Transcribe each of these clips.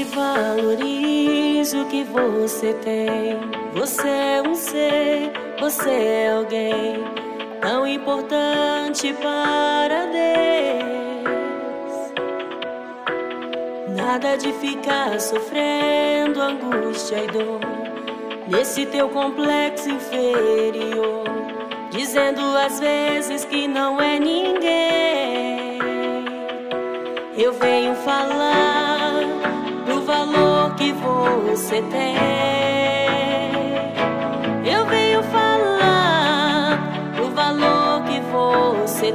Valorize o que você tem. Você é um ser, você é alguém tão importante para Deus. Nada de ficar sofrendo angústia e dor nesse teu complexo inferior, dizendo às vezes que não é ninguém. Eu venho falar do valor que você tem. Eu venho falar do valor que você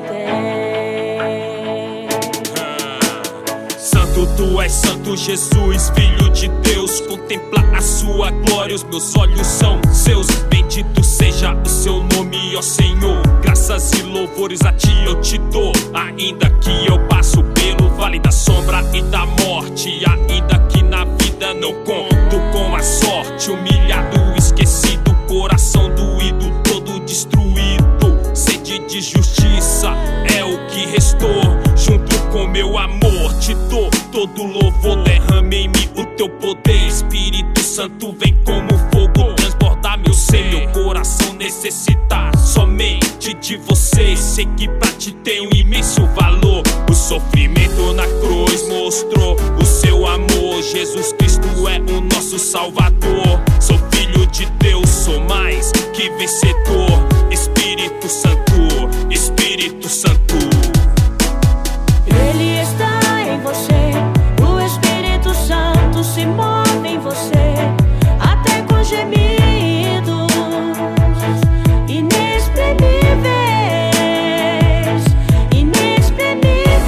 tem. Santo, tu és santo, Jesus, Filho de Deus. Contempla a sua glória, os meus olhos são seus. Bendito seja o seu nome, ó Senhor. Graças e louvores a ti eu te dou. Ainda que eu passo pelo vale da sombra e da morte, ainda que na vida não conto com a sorte. Humilhado, esquecido, coração doído, todo destruído. Sede de justiça é o que restou. Junto com meu amor te dou todo louvor. Derrame em mim o teu poder, Espírito Santo vem como fogo transbordar meu ser. Meu coração necessita somente de você. Sei que pra ti tem um imenso valor. O sofrimento na cruz mostrou o seu amor. Jesus Cristo é o nosso Salvador. Sou filho de Deus, sou mais que vencedor. Espírito Santo, Espírito Santo. Ele está em você, o Espírito Santo se move em você, até com gemidos inexprimíveis, inexprimíveis.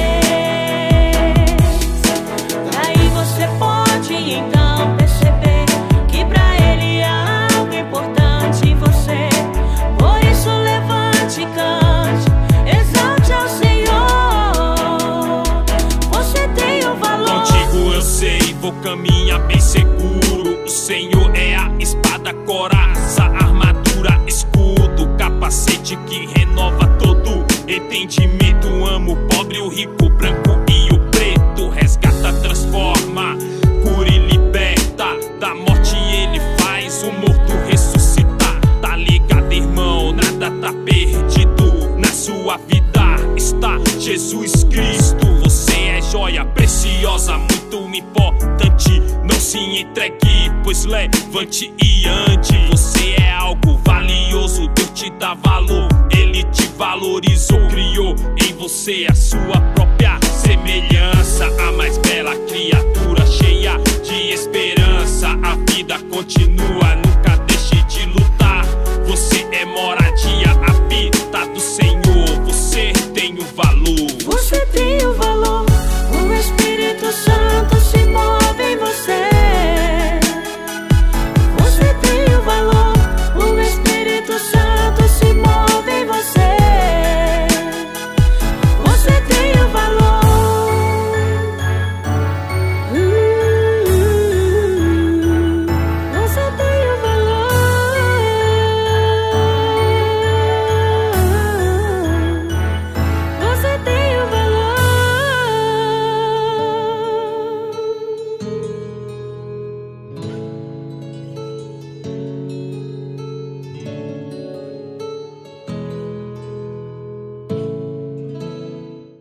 Daí você pode então perceber que pra Ele há algo importante em você. Por isso levante e cante, exalte ao Senhor. Você tem o valor. Contigo eu sei, vou caminhar bem seguro. O Senhor é a espada, coraça, armadura, escudo, capacete que renova todo entendimento. Amo o pobre, o rico, o branco e o preto. Resgata, transforma, cura e liberta. Da morte ele faz o morto ressuscitar. Tá ligado, irmão? Nada tá perdido. Na sua vida está Jesus Cristo. Você é joia preciosa, muito importante. Não se entregue, pois levante e ande. Você é algo valioso, Deus te dá valor. Ele te valorizou, criou em você a sua própria semelhança. A mais bela criatura